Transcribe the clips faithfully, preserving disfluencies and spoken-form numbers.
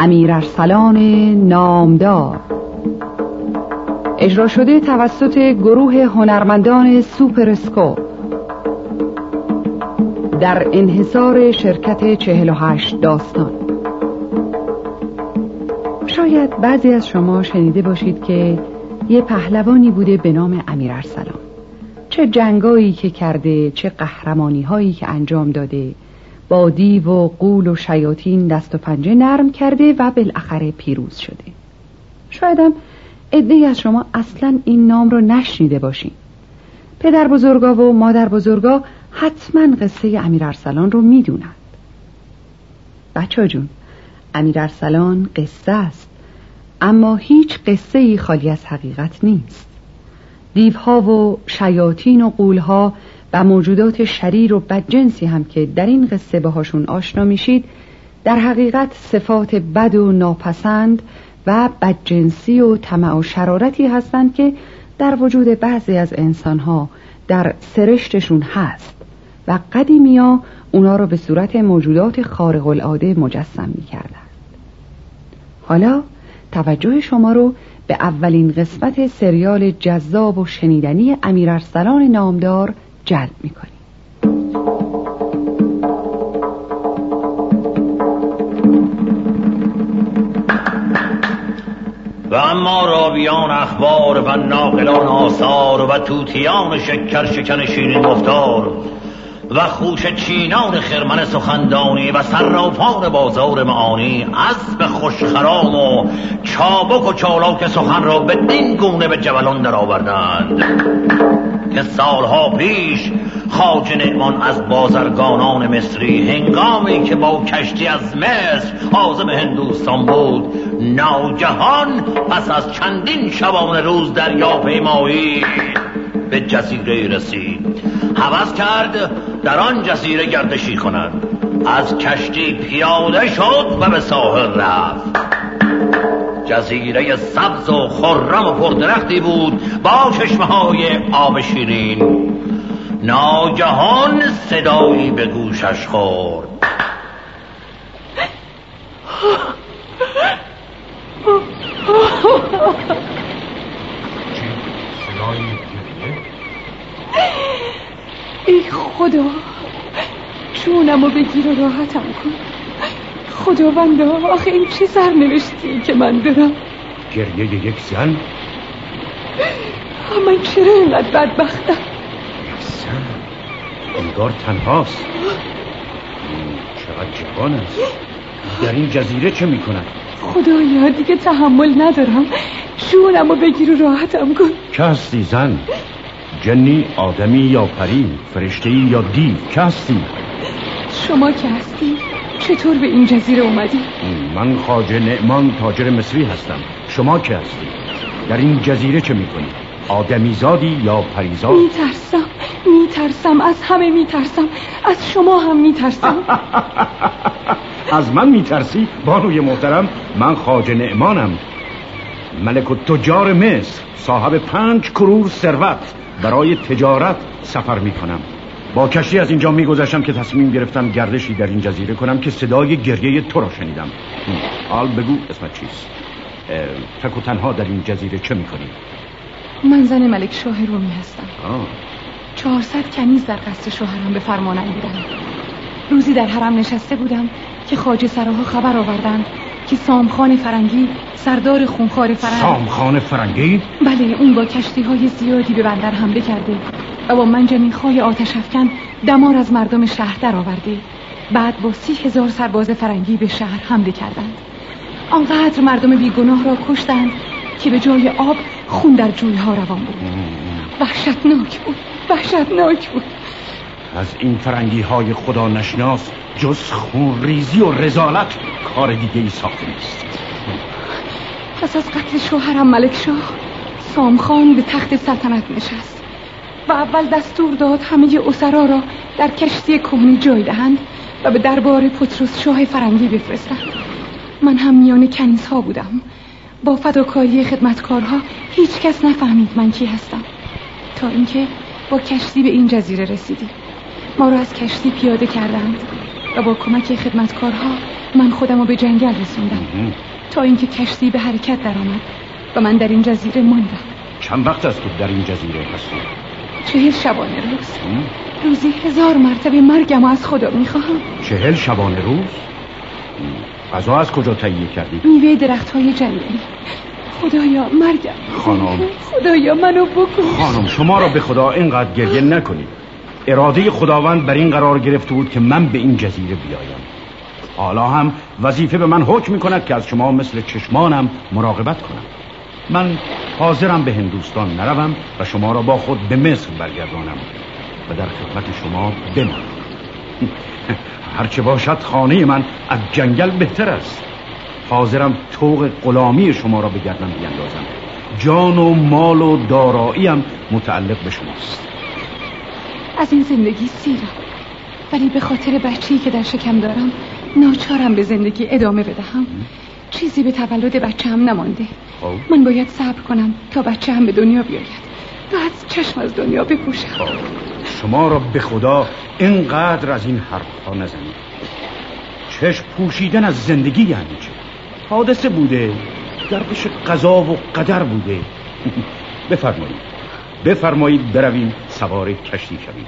امیرارسلان نامدار، اجرا شده توسط گروه هنرمندان سوپر اسکوپ در انحصار شرکت چهل و هشت داستان. شاید بعضی از شما شنیده باشید که یه پهلوانی بوده به نام امیرارسلان. چه جنگایی که کرده، چه قهرمانی هایی که انجام داده، با دیو و غول و شیاطین دست و پنجه نرم کرده و بالاخره پیروز شده. شایدم عده‌ای از شما اصلا این نام رو نشنیده باشین. پدر بزرگا و مادر بزرگا حتما قصه امیرارسلان رو میدونند. بچه جون، امیرارسلان قصه است، اما هیچ قصه ای خالی از حقیقت نیست. دیوها و شیاطین و غولها و موجودات شریر و بدجنسی هم که در این قصه باهاشون آشنا میشید در حقیقت صفات بد و ناپسند و بدجنسی و طمع و شرارتی هستند که در وجود بعضی از انسانها در سرشتشون هست و قدیمیا اونا رو به صورت موجودات خارق العاده مجسم میکردند. حالا توجه شما رو به اولین قسمت سریال جذاب و شنیدنی امیرارسلان نامدار جلب میکنیم. و اما راویان اخبار و ناقلان آثار و توتیان شکر شکن شیرین گفتار و خوش چینان خرمن سخندانی و صرافان بازار معانی، اسب خوشخرام و چابک و چالاک سخن را به دین گونه به جولان در آوردند که سالها پیش خواجه نعمان از بازرگانان مصری هنگامی که با کشتی از مصر عازم هندوستان بود، ناگهان پس از چندین شبانه روز دریاپیمایی به جزیره رسید. هوس کرد در آن جزیره گردشی کند. از کشتی پیاده شد و به ساحل رفت. جزیره سبز و خرم و پردرختی بود با چشمه‌های آب شیرین. ناگهان صدایی به گوشش خورد. ای خدا، جونمو بگیر و راحتم کن. خداوندا، آخه این چه سرنوشتی که من دارم؟ گریه یک زن؟ من چرا اینقدر بدبختم؟ یک زن انگار تنهاست. چقدر جوان است. در این جزیره چه میکنن؟ خدایا دیگه تحمل ندارم. جونمو بگیر و راحتم کن. که هستی زن؟ جنی، آدمی یا پری، فرشته‌ای یا دیو؟ که هستی؟ شما که هستی؟ چطور به این جزیره اومدی؟ من خواجه نعمان تاجر مصری هستم. شما که هستی؟ در این جزیره چه میکنی؟ آدمی زادی یا پریزاد؟ میترسم میترسم از همه میترسم. از شما هم میترسم. از من میترسی؟ بانوی محترم، من خواجه نعمانم، ملک التجار مصر، صاحب پنج کرور ثروت. برای تجارت سفر میکنم. با کشتی از اینجا میگذشتم که تصمیم گرفتم گردشی در این جزیره کنم که صدای گریه تو را شنیدم. حال بگو اسمت چیست؟ تک و تنها در این جزیره چه میکنی؟ من زن ملک شاه رومی هستم. آه. چهارصد کنیز در قصر شوهرم به فرمانم بودند. روزی در حرم نشسته بودم که خواجه سراها خبر آوردند که سامخان فرنگی، سردار خونخوار فرنگ. سامخان فرنگی؟ بله، اون با کشتی های زیادی به بندر حمله کرده و با منجنیق‌های آتش افکن دمار از مردم شهر در آورده. بعد با سی هزار سرباز فرنگی به شهر حمله کردند. آنقدر مردم بیگناه را کشتند که به جای آب خون در جوی‌ها روان بود. وحشتناک بود، وحشتناک بود. از این فرنگی های خدا نشناس جز خون ریزی و رذالت کار دیگه ای ساخته نیست. پس از قتل شوهرم ملک شاه، سامخان به تخت سلطنت نشست و اول دستور داد همه اسرا را در کشتی کهنه جای دهند و به دربار پطرس شاه فرنگی بفرستند. من هم میان کنیزها بودم. با فداکاری خدمتکارها هیچ کس نفهمید من کی هستم، تا اینکه با کشتی به این جزیره رسیدیم. ما را از کشتی پیاده کردند و با کمک خدمتکارها من خودم رو به جنگل رسوندم تا اینکه کشتی به حرکت درآمد و من در این جزیره ماندم. چند وقت است که در این جزیره هستی؟ چهل شبانه روز. روزی هزار مرتبه مرگم از خدا میخواهم. چهل شبانه روز؟ غذا از کجا تهیه کردی؟ میوه درخت‌های جنگلی. خدایا مرگم. خانم خدایا منو بکن. خانم شما را به خدا اینقدر گریه نکنید. اراده خداوند بر این قرار گرفته بود که من به این جزیره بیایم. حالا هم وظیفه به من حکم میکند که از شما مثل چشمانم مراقبت کنم. من حاضرم به هندوستان نروم و شما را با خود به مصر برگردانم و در خدمت شما بمانم. هرچه باشد خانه من از جنگل بهتر است. حاضرم طوق غلامی شما را به گردن بیندازم. جان و مال و داراییم متعلق به شماست. از این زندگی سیرم، ولی به خاطر بچه‌ای که در شکم دارم ناچارم به زندگی ادامه بدهم. چیزی به تولد بچه‌ام نمانده. آه. من باید صبر کنم تا بچه‌ام به دنیا بیاید و از چشم از دنیا بپوشم. شما را به خدا اینقدر از این حرفها نزنید. چشم پوشیدن از زندگی یعنی چه؟ حادثه بوده، گردش قضا و قدر بوده. بفرمایید بفرمایید برویم سوار کشتی شویم.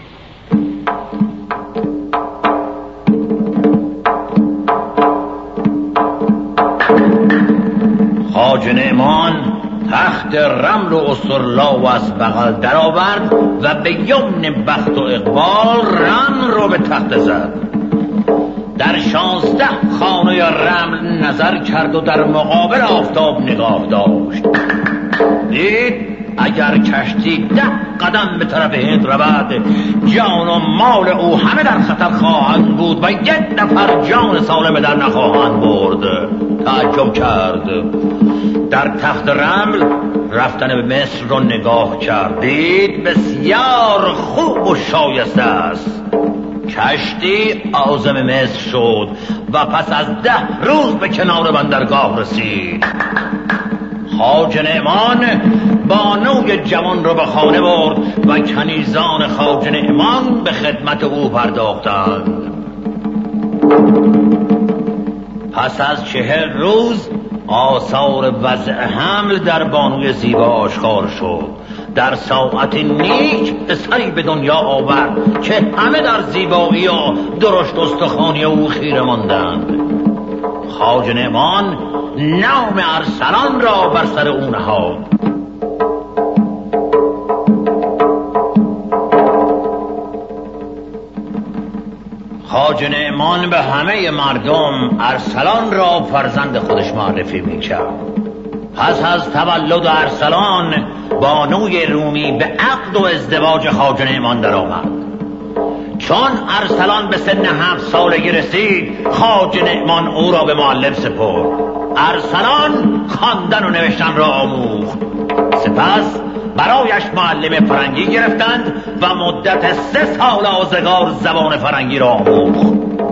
خواجه نعمان تخت رمل و استرلاو از بغل در آورد و به یمن بخت و اقبال رمل رو به تخت زد. در شانزده خانه رمل نظر کرد و در مقابل آفتاب نگاه داشت. دید اگر کشتی ده قدم به طرف هند رود جان و مال او همه در خطر خواهند بود و یک نفر جان سالم در نخواهند برد. تعجب کرد. در تخت رمل رفتن به مصر رو نگاه کردید بسیار خوب و شایسته است. کشتی عازم مصر شد و پس از ده روز به کنار بندرگاه رسید. خواجه نعمان بانوی جوان رو به خانه برد و کنیزان خواجه نعمان به خدمت او پرداختند. پس از چهل روز آثار وضع حمل در بانوی زیبا آشکار شد. در ساعت نیک پسری به دنیا آورد که همه در زیبایی و درشت استخوانی او خیره ماندند. خواجه نعمان نام ارسلان را بر سر او نهاد. خواجه نعمان به همه مردم ارسلان را فرزند خودش معرفی میکرد. پس از تولد ارسلان بانوی رومی به عقد و ازدواج خواجه نعمان در آمد. چون ارسلان به سن هفت سالگی رسید خواجه نعمان او را به معلم سپرد. ارسلان خواندن و نوشتن را آموخت. سپس برایش معلم فرنگی گرفتند و مدت سه سال آزگار زبان فرنگی را آموخت.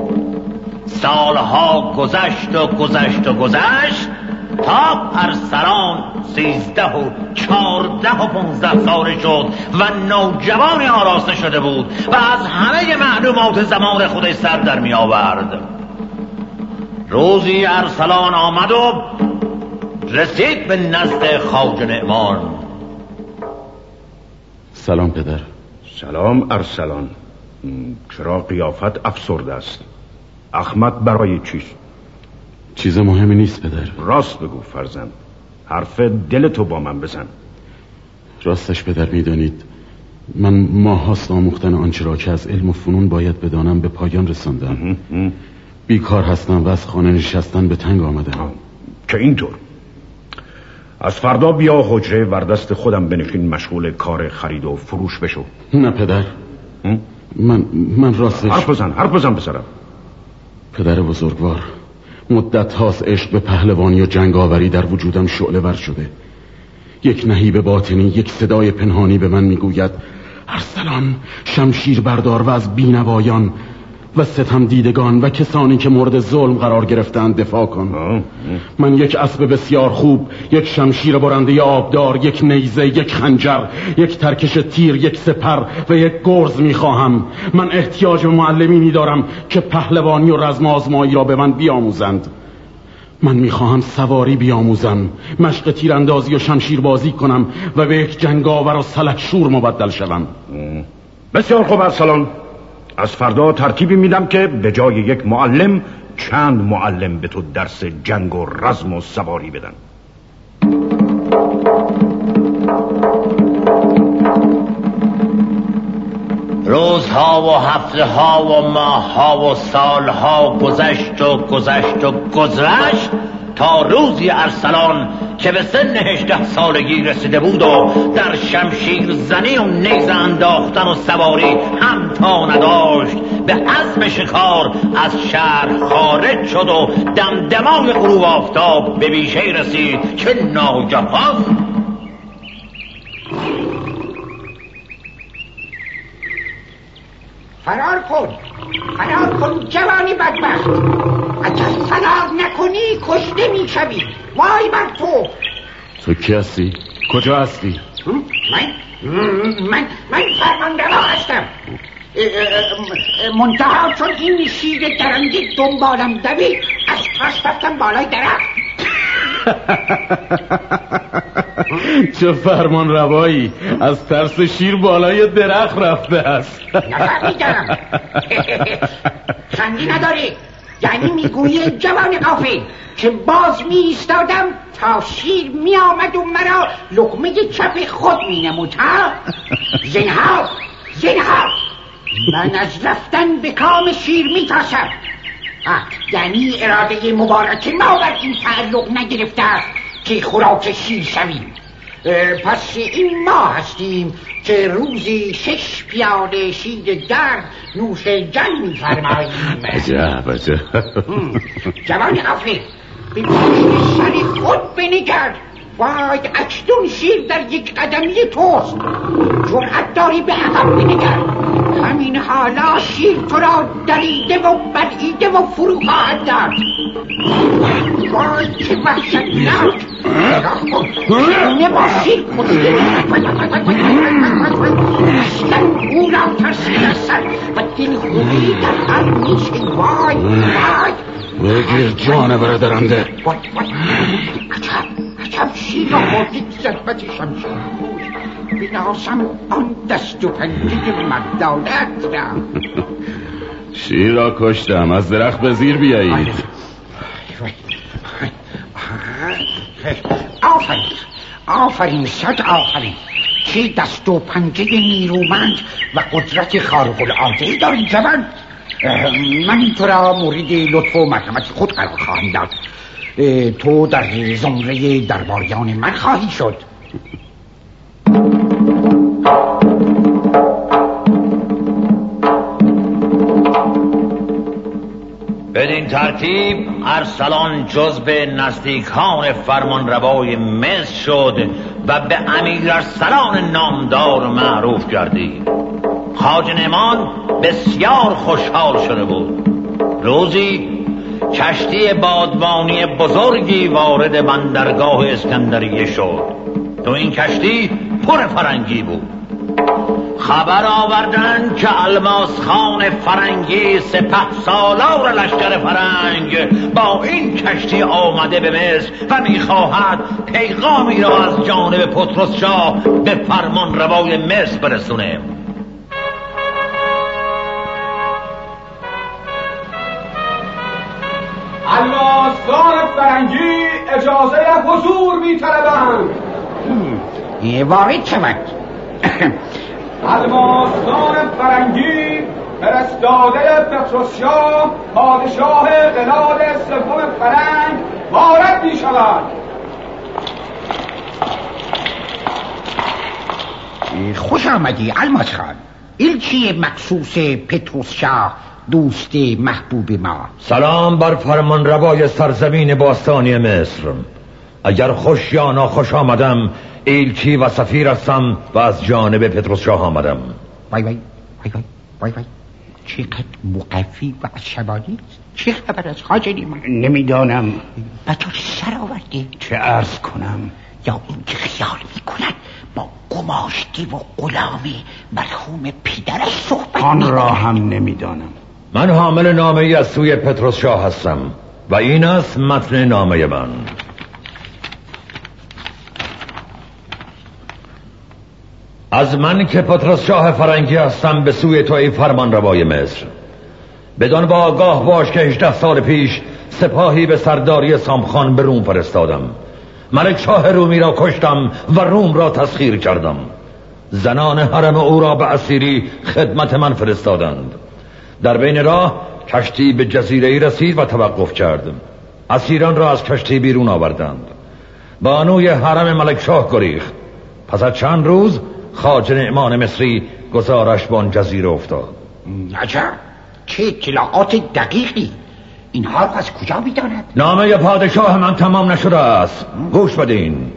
سالها گذشت و گذشت و گذشت تا ارسلان سیزده و چارده و پونزده ساله شد و نوجوانی آراسته شده بود و از همه معلومات زمان خودش سر در می آورد. روزی ارسلان آمد و رسید به نزد خواجه نعمان. سلام پدر. سلام ارسلان. چرا قیافت افسرده است؟ احمد برای چیست؟ چیز مهمی نیست پدر. راست بگو فرزند، حرف دلتو با من بزن. راستش پدر میدانید من ماه هاست آموختن آنچه را که از علم و فنون باید بدانم به پایان رساندم. بیکار هستم و از خانه نشستن به تنگ آمدم. که اینطور؟ از فردا بیا حجره وردست خودم بنشین مشغول کار خرید و فروش بشو. نه پدر. من من راستش حرف بزن حرف بزن بسرم. پدر بزرگوار، مدت هاست عشق به پهلوانی و جنگاوری در وجودم شعله ور شده. یک نهیب باطنی، یک صدای پنهانی به من میگوید ارسلان شمشیر بردار و از بینوایان و ستم دیدگان و کسانی که مورد ظلم قرار گرفتند دفاع کن. من یک اسب بسیار خوب، یک شمشیر برنده آبدار، یک نیزه، یک خنجر، یک ترکش تیر، یک سپر و یک گرز میخواهم. من احتیاج به معلمینی دارم که پهلوانی و رزم آزمایی را به من بیاموزند. من میخواهم سواری بیاموزم، مشق تیراندازی و شمشیر بازی کنم و به یک جنگاور و سلحشور مبدل شوم. بسیار خوب ارسلان، از فردا ترتیبی میدم که به جای یک معلم چند معلم به تو درس جنگ و رزم و سواری بدن. روزها و هفته ها و ماه ها و سال ها گذشت و گذشت و گذشت تا روزی ارسلان که به سن هجده سالگی رسیده بود و در شمشیر زنی و نیزه انداختن و سواری هم تا نداشت، به عزم شکار از شهر خارج شد و دمدمای غروب آفتاب به بیشه رسید که ناگهان فرار کن، فرار کن جوانی بدبخت. اگر فرار نکنی کشته میشوی. وای بر تو. تو کی هستی؟ کجا هستی؟ من من من فرمانروا هستم. منتها چون این شیر درنده دنبالم دوید از پاس رفتم بالای درخت. چه فرمان روایی، از ترس شیر بالای درخت رفته است. نفهمیدم. خندی نداری؟ یعنی میگویی جوان غافل که باز می ایستادم تا شیر می آمد و مرا لقمه چپ خود می نمود ها؟ زنها زنها من از رفتن به کام شیر می ترسم. یعنی اراده مبارک ما بر این تعلق نگرفته است که خوراک شیر شویم. پس این ما هستیم که روزی شش پیاله شیر در نوش جان می‌فرماییم. عجب عجب. جوان غافل به پشت سر خود بنگر. وای اکنون شیر در یک قدمی توست. جرأت داری به عقب بنگر. همین حالا شیر تو را دریده و بلعیده و فرو خواهد داد. وای که وحشتناک. نگاه کن چگونه با شیر کشته اصلا او را ترسیده سر و دل خوبی در هر میشه. وای وای بگیر جانور درنده. وای وای عجب عجب شیر را خوردید ضربت شمشیر بناسم آن دست و پنجه مردانت را. شیر را کشتم، از درخت به زیر بیایید. آفرین آفرین صد آفرین. چه دست و پنجه نیرومند و قدرت خارق العاده داری جوان. من تو را مورد لطف و مرحمت خود قرار خواهم داد. تو در زمره درباریان من خواهی شد. بدین ترتیب ارسلان جزو نزدیکان فرمانروای مصر شد و به امیر ارسلان نامدار معروف گردید. خواجه نعمان بسیار خوشحال شده بود. روزی کشتی بادبانی بزرگی وارد بندرگاه اسکندریه شد. تو این کشتی پر فرنگی بود. خبر آوردن که الماس خان فرنگی سپه سالار لشکر فرنگ با این کشتی آمده به مصر و میخواهد پیغامی را از جانب پطرس شاه به فرمان روای مصر برسونه. الماس خان فرنگی اجازه حضور می‌طلبند. وارد شود. الماس خان فرنگی فرستاده پطرس شاه پادشاه قلاد سوم فرنگ وارد می شود. خوش آمدی الماس خان. ایلچی مخصوص پطرس شاه دوست محبوب ما. سلام بر فرمانروای سرزمین باستانی مصر. اگر خوش یا ناخوش آمدم ایلچی و سفیر هستم و از جانب پطرس شاه آمدم. وای وای وای وای وای وای چقدر مقفی و عصبانی است. چه خبر از خواجه نیمان؟ نمیدانم. و تو سر آورده؟ چه عرض کنم؟ یا اینکه خیال میکنن با گماشتی و غلامی مرحوم پدرش صحبت آن میکنن. را هم نمیدانم. من حامل نامه ای از سوی پتروس شاه هستم و این است متن نامه من. از من که پتروس شاه فرنگی هستم به سوی تو ای فرمان روای مصر، بدان با آگاه باش که هجده سال پیش سپاهی به سرداری سامخان به روم فرستادم. ملک شاه رومی را کشتم و روم را تسخیر کردم. زنان حرم او را به اسیری خدمت من فرستادند. در بین راه کشتی به جزیره‌ای رسید و توقف کرد. اسیران را از کشتی بیرون آوردند. بانوی حرم ملک شاه گریخت. پس از چند روز خواجه نعمان مصری گزارش به آن جزیره افتاد. عجب، چه اطلاعات دقیقی. اینها را از کجا می‌داند؟ نامه پادشاه من تمام نشده است. گوش بدین.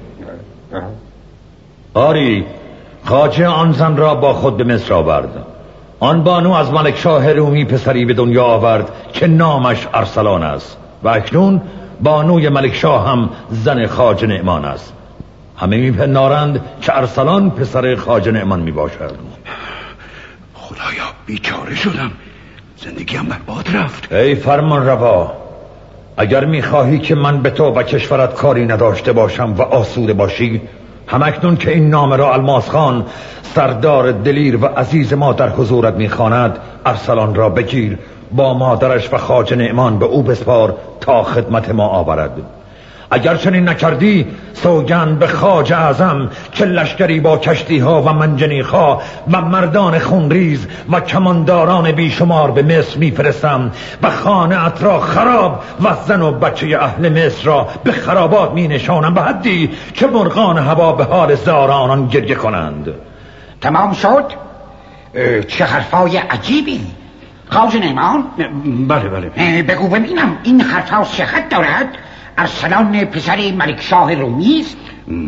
آری، خواجه آن زن را با خود به مصر آورد. آن بانو از ملک شاه رومی پسری به دنیا آورد که نامش ارسلان است و اکنون بانوی ملک شاه هم زن خواجه نعمان است. همه میپندارند که ارسلان پسر خواجه نعمان میباشد. خدایا بیچاره شدم، زندگیم برباد رفت. ای فرمان روا، اگر میخواهی که من به تو و کشورت کاری نداشته باشم و آسوده باشی، همکنون که این نامه را الماس خان سردار دلیر و عزیز ما در حضورت میخواند، ارسلان را بگیر، با مادرش و خواجه نعمان به او بسپار تا خدمت ما آورد. اگر چنین نکردی، سوگند به خواجه اعظم که لشکری با کشتی ها و منجنیق‌ها و مردان خونریز و کمانداران بیشمار به مصر میفرستم و خانه ات را خراب و زن و بچه اهل مصر را به خرابات می نشانم به حدی که مرغان هوا به حال زاران آن گریه کنند. تمام شد؟ چه حرفای عجیبی. خواجه نعمان؟ بله بله. بگو ببینم این حرفها صحت دارد؟ ارسلان پسر ملک شاه رومی است؟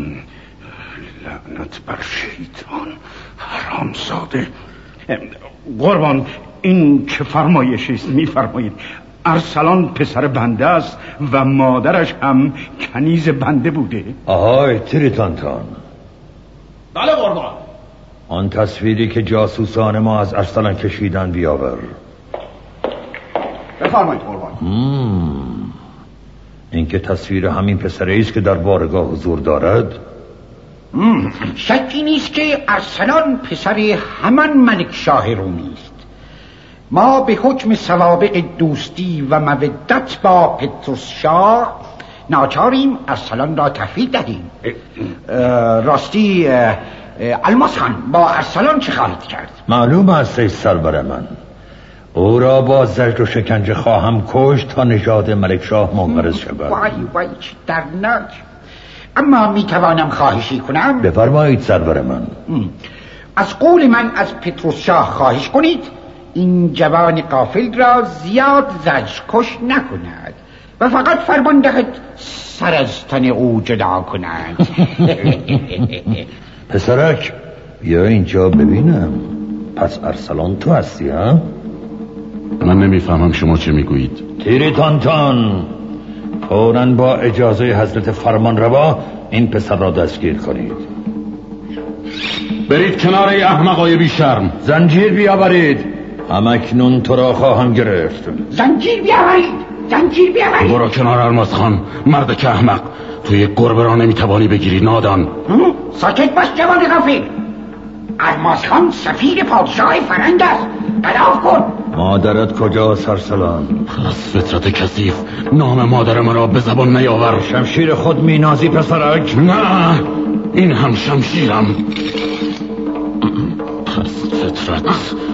لعنت بر شیطان حرامزاده. قربان، این چه فرمایشی است میفرمایید؟ ارسلان پسر بنده است و مادرش هم کنیز بنده بوده. آهای تریتانتان. بله قربان. آن تصویری که جاسوسان ما از ارسلان کشیدن بیاور. بفرمایید قربان. مم. این که تصویر همین پسره است که در بارگاه حضور دارد؟ شکی نیست که ارسلان پسر همان ملک شاه رومی است. ما به حکم سوابق دوستی و مودت با پتروس شاه ناچاریم ارسلان را تفریح دهیم. راستی الماس خان، با ارسلان چه خواهید کرد؟ معلوم است ای سرور من، او را با زجر و شکنجه خواهم کشت تا نژاد ملک شاه منقرض شود. وای وای چه دردناک. اما میتوانم خواهشی کنم؟ بفرمایید سرور من. از قول من از پتروس شاه خواهش کنید این جوان غافل را زیاد زجر کش نکند و فقط فرمان دهد سر از تن او جدا کند. پسرک بیا اینجا ببینم. پس ارسلان تو هستی ها؟ من نمیفهمم شما چه میگویید. تیریتانتان، فوراً با اجازه حضرت فرمان روا این پسر را دستگیر کنید. برید کنار ای احمقای بی شرم. زنجیر بیاورید، همکنون تو را خواهم گرفت. زنجیر بیاورید، زنجیر بیاورید. برو کنار الماس خان، مرد که احمق. تو یک گربه را نمیتوانی بگیری نادان. ساکت باش جوان غافل. الماس خان سفیر پادشاه فرنگ است. قلاف کن. مادرت کجاست ارسلان؟ از فطرت کثیف نام مادر مرا به زبان نیاور. شمشیر خود مینازی پسرک؟ نه، این هم شمشیرم. از فطرت.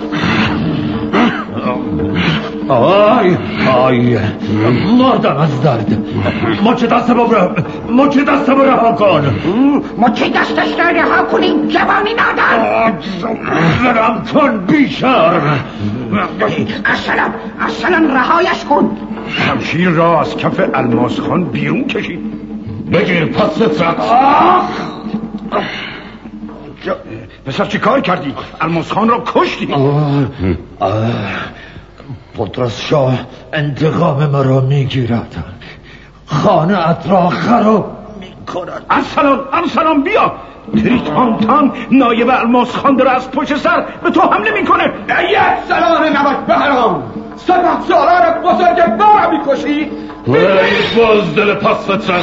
آی آی مردم از درد. مچ دست ببره، مچ دست بره کن. مچ دستش را رها کنید جوانی نادان. زرم کن بیشار. ارسلان، ارسلان رهایش کن. شمشیر را از کف الماس خان بیرون کشید. بگیر پس فطرت. پسر چی کار کردی؟ الماس خان را کشتی. قدرت شاه انتقام مرا میگیرد، خانه ات را خراب میکند. ارسلان ارسلان بیا، تریکانتان نایب الماس خان داره از پشت سر به تو حمله میکنه. یک سلام نمک بهرام، سپه سالار بزرگ بار میکشی؟ رئیس باز دل پس فطرت.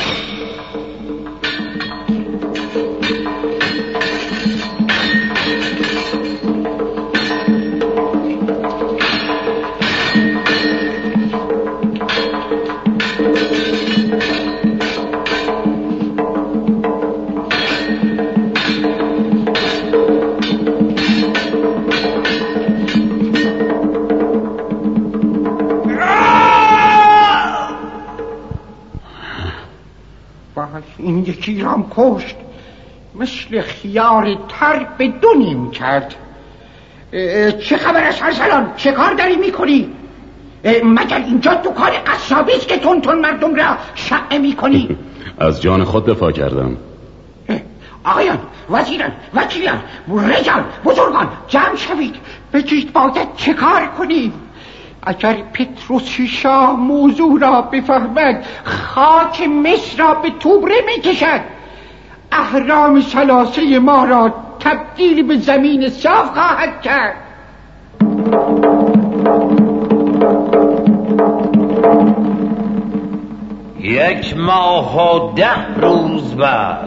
این یکی رام کشت، مثل خیار تر به دو نیم کرد. چه خبر است ارسلان؟ چه کار داری میکنی؟ مگر اینجا دکان قصابی است که تون تون مردم را شقه میکنی؟ از جان خود دفاع کردم. آقایان، وزیران، وکیلان، رجال، بزرگان، جمع شوید، بگید باید چه کار کنیم. اگر پتروس شاه موضوع را بفهمد، خاک مصر را به توبره میکشد، اهرام ثلاثه ما را تبدیل به زمین صاف خواهد کرد. یک ماه و ده روز بعد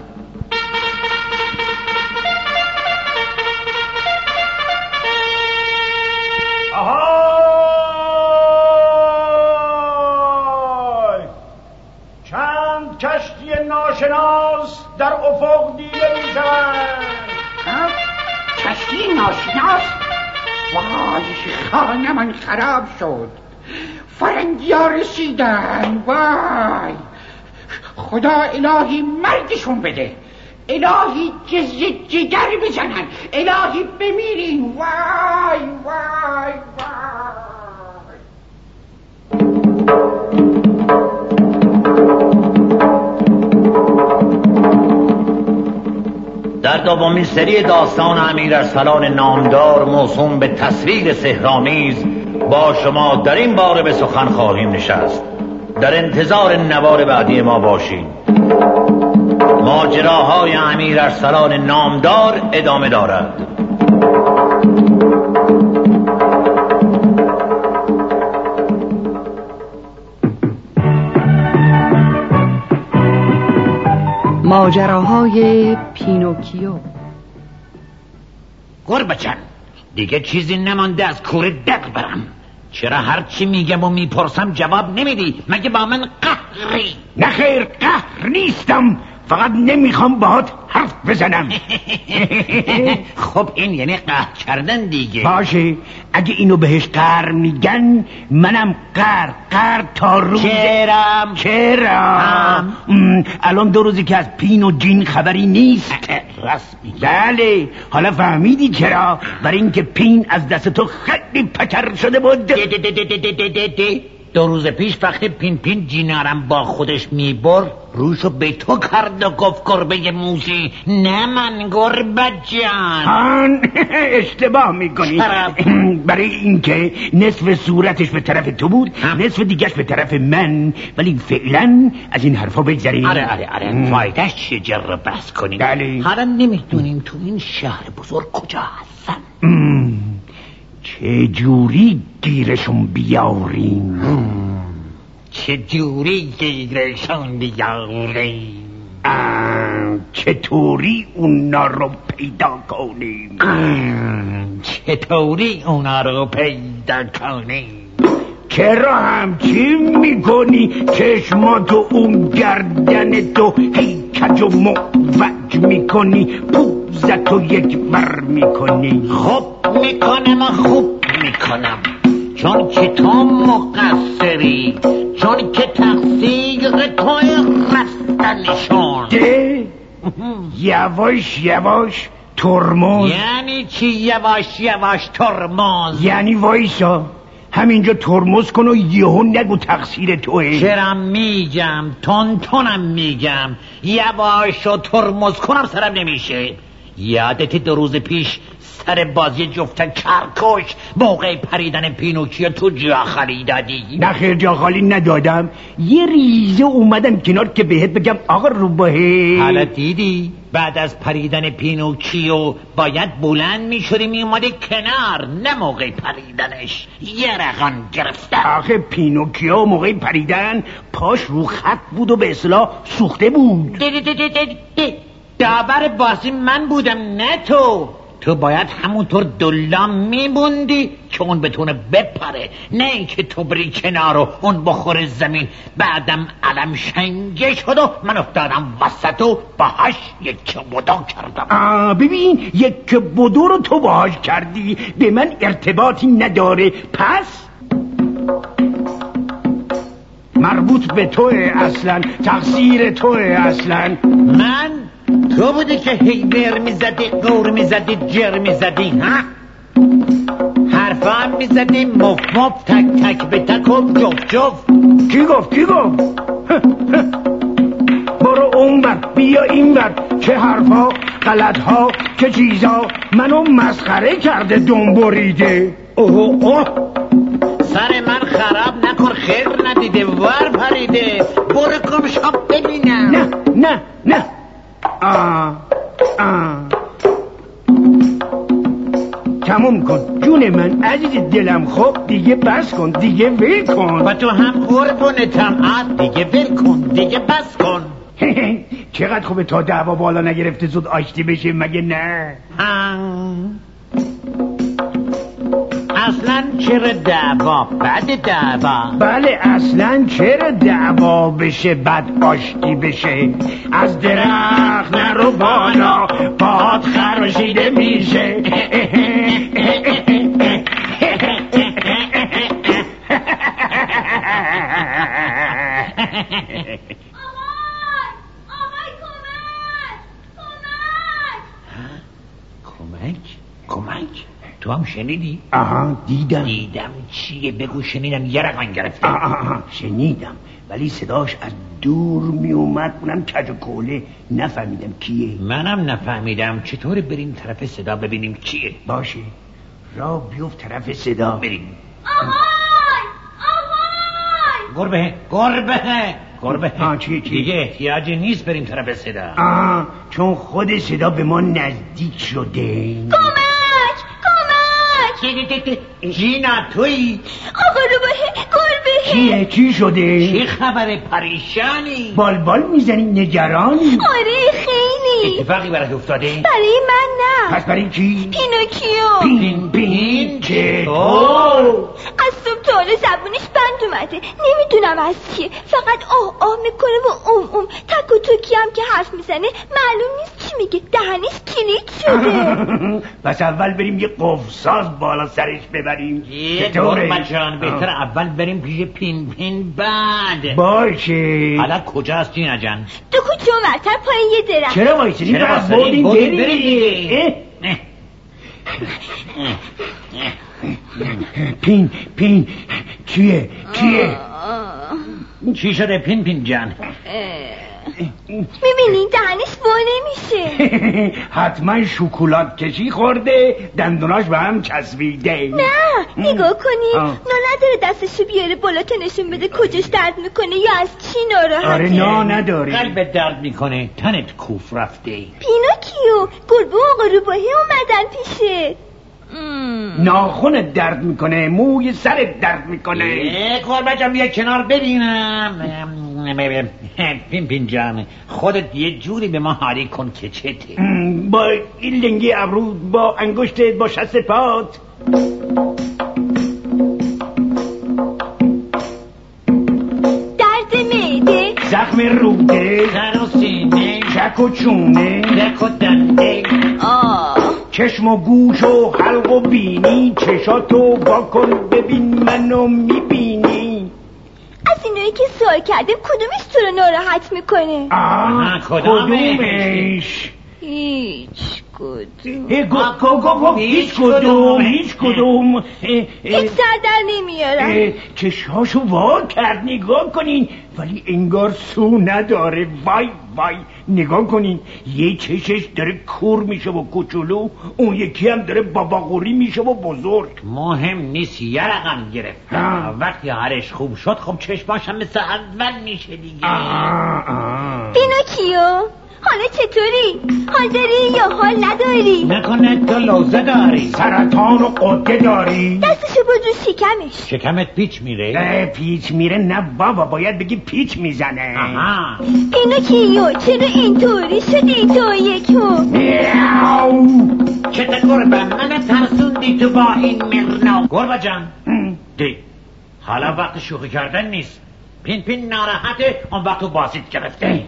کشتی ناشناس در افق دیده می شود. کشتی ناشناس؟ وای، خانه من خراب شد، فرنگی ها رسیدن. وای، خدا الهی مرگشون بده، الهی جز جگر بزنن، الهی بمیرین. وای وای وای. در دومین سری داستان امیر ارسلان نامدار موسوم به تصویر سحرآمیز با شما در این باره به سخن خواهیم نشست. در انتظار نوار بعدی ما باشید. ماجراهای امیر ارسلان نامدار ادامه دارد. ماجراهای پینوکیو. گربچن، دیگه چیزی نمانده از کوره دق برم. چرا هرچی میگم و میپرسم جواب نمیدی؟ مگه با من قهری؟ نخیر، قهر نیستم، فقط نمیخوام باهات حرف بزنم. خب این یعنی قهر کردن دیگه. باشه، اگه اینو بهش قهر میگن، منم قهر قهر تا روز. چرا؟ چرا؟ الان دو روزی که از پین و جین خبری نیست. راست میگی؟ بله، حالا فهمیدی چرا؟ برای اینکه پین از دست تو خیلی پکر شده بود. ده ده ده ده ده ده ده ده. دو روز پیش وقتی پین پین جینارم با خودش میبر، روشو به تو کرد و گفت گربه موسی. نه من گربه جان. آن اشتباه میکنی. برای اینکه نصف صورتش به طرف تو بود، نصف دیگهش به طرف من. ولی فعلا از این حرفا بگذاریم. آره آره آره فایدهش چه جر بحث کنیم. بله. حالا نمیدونیم تو این شهر بزرگ کجا هستن. چه جوری گیرشون بیاریم؟ چه جوری گیرشون بیاریم؟ چطوری اونا رو پیدا کنیم؟ چطوری اونا رو پیدا کنیم؟ چرا همچی میکنی؟ چشماتو اون گردن تو هی کج و موج میکنی، پوزتو یک بر میکنی. خب میکنم و خوب میکنم، چون که تو مقصری، چون که تقصیر توی رفتنشون. ده یواش یواش ترمز. یعنی چی یواش یواش ترمز؟ یعنی وایسا همینجا ترمز کن و یهو نگو تقصیر توه. چرا میگم تون تونم میگم، یواش و ترمز کنم سرم نمیشه. یادت دو روز پیش سر بازی جفتک کرکش موقع پریدن پینوکیو تو جا خالی دادی؟ نه خیر، جا خالی ندادم. یه ریزه اومدم کنار که بهت بگم آقا روباهه. حالا دیدی؟ بعد از پریدن پینوکیو باید بلند میشدی میومدی کنار، نه موقع پریدنش یه رقم گرفته. آخه پینوکیو موقع پریدن پاش رو خط بود و به اصطلاح سوخته بود. دیدی دیدی دیدی داور بازی من بودم نه تو. تو باید همونطور دلام میبوندی که اون بتونه بپره، نه اینکه تو بری کنار و اون بخور زمین. بعدم علم شنگه شد و من افتادم وسط و باهاش یک بدو کردم. آه ببین، یک بدو رو تو باهاش کردی، به من ارتباطی نداره. پس مربوط به توه، اصلا تقصیر توه. اصلا من؟ تو بودی که هی بر میزدی، قور میزدی، جر میزدی، ها؟ حرفا هم میزدی مف مف، تک تک به تک و جف جف. کی گفت کی گفت؟ برو اون بر بیا این بر. چه حرفا، غلط ها، چه چیزا. منو مسخره کرده، دم بریده. اوه اوه سر من خراب نکن، خیر ندیده ور پریده. برو کم شاب ببینم. نه نه نه. آه آه تموم کن جون من عزیز دلم. خب دیگه بس کن، دیگه ول کن. و تو هم قربونتم، آد دیگه ول کن، دیگه بس کن. چقدر خوبه تا دعوا بالا نگرفته زود آشتی بشه، مگه نه؟ اصلا چرا دعوا بعد دعوا؟ بله اصلا چرا دعوا بشه بعد آشتی بشه. از درخت نرو بالا، پاد خراشیده میشه. کمک؟ کمک؟ تو هم شنیدی؟ آها دیدم. دیدم چیه؟ بگو شنیدم. یه رقم گرفته. آها آها شنیدم، ولی صداش از دور می اومد، اونم کج و کوله، نفهمیدم کیه. منم نفهمیدم. چطور بریم طرف صدا ببینیم کیه؟ باشه را بیفت طرف صدا بریم. آهای آهای گربه گربه گربه. آه چی چی؟ دیگه احتیاجی نیست بریم طرف صدا. آه چون خود صدا به ما نزدیک شده. کمک کمک. جینا تویی؟ آقا روباهه، گربه. چیه؟ چی شده؟ چی خبره؟ پریشانی؟ بال بال میزنی، نگرانی؟ آره خیلی. اتفاقی برای افتاده؟ برای من نه. پس برای کی؟ پینوکیو. پین پین چه؟ از صبح تا حالا زبونش بند اومده، نمیدونم از چیه، فقط آه آه میکنه و اوم اوم. تک و توکی هم که حرف میزنه معلوم نیست چی میگه، دهنش کلید شده. پس اول بریم یه قفساز بالا سرش ببریم. چطوره؟ بچه‌ان بهتر اول بریم پیش پین پین بعد. باشه. حالا کجاست جینا جان؟ دو کوچه ورتر پایین یه درخت. چرا وایسیدیم؟ چرا بس وایسیدیم؟ بردیم بریم دیگه. پین پین چیه؟ چیه؟ چی شده پین پین جان؟ میبینی دهنش وا نمیشه. حتما شکلات کشی خورده، دندوناش به هم چسبیده. نه نگاه کنی، نه نداره دستشو بیاره بالا تا نشون بده کجاش درد میکنه یا از چی ناراحته. آره نه نداره. قلبت درد میکنه، تنت کوف رفته. پینوکیو، گربه آقا روباهی اومدن پیشه. ناخونت درد میکنه، موی سرت درد میکنه. گربه جان بیا کنار ببینم. پین پین جان خودت یه جوری به ما حالی کن که چته. با این لنگی ابرو، با انگشتت، با شست پات. درد معده، زخم روده، سر و سینه، چک و چونه، دک و دنده، آه چشم و گوش و حلق و بینی. چشاتو واکن ببین منو میبینی. از اینایی که سوال کردیم کدومش تو رو ناراحت میکنه؟ آه کدومش؟ هیچ کدوم. گفت هیچ کدوم، هیچ کدوم. هیچ سر در نمیارم. چشاشو وا کرد، نگاه کنین، ولی انگار سو نداره. وای وای نگاه کنین، یه چشش داره کور میشه و کوچولو، اون یکی هم داره باباغوری میشه و بزرگ. مهم نیست، یه رقم گرفت. وقتی حالش خوب شد خب چشماش هم مثل اول میشه دیگه. پینوکیو حالا چطوری؟ حال داری یا حال نداری؟ نکنه تو لوزه داری، سرطان و قده داری. دستشو بود رو شکمش. شکمت پیچ میره؟ نه پیچ میره نه بابا، باید بگی پیچ میزنه. آها. پینوکیو چرا اینطوری شدی تو یکو؟ میاو. چته گربه من ترسوندی تو با این مرنا. گربه جان دی حالا وقت شوخی کردن نیست. پین پین ناراحته، اون وقت تو باسیت گرفته.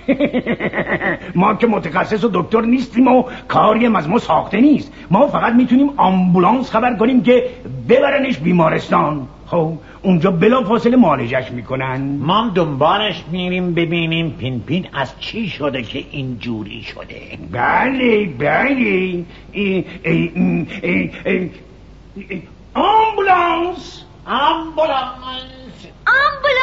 ما که متخصص و دکتر نیستیم و کاریم از ما ساخته نیست. ما فقط میتونیم آمبولانس خبر کنیم که ببرنش بیمارستان. خب اونجا بلا فاصله معالجش میکنن. ما هم دنبالش میریم ببینیم پین پین از چی شده که اینجوری شده. بله بله. ای ای ای ای آمبولانس آمبولانس آمبولانس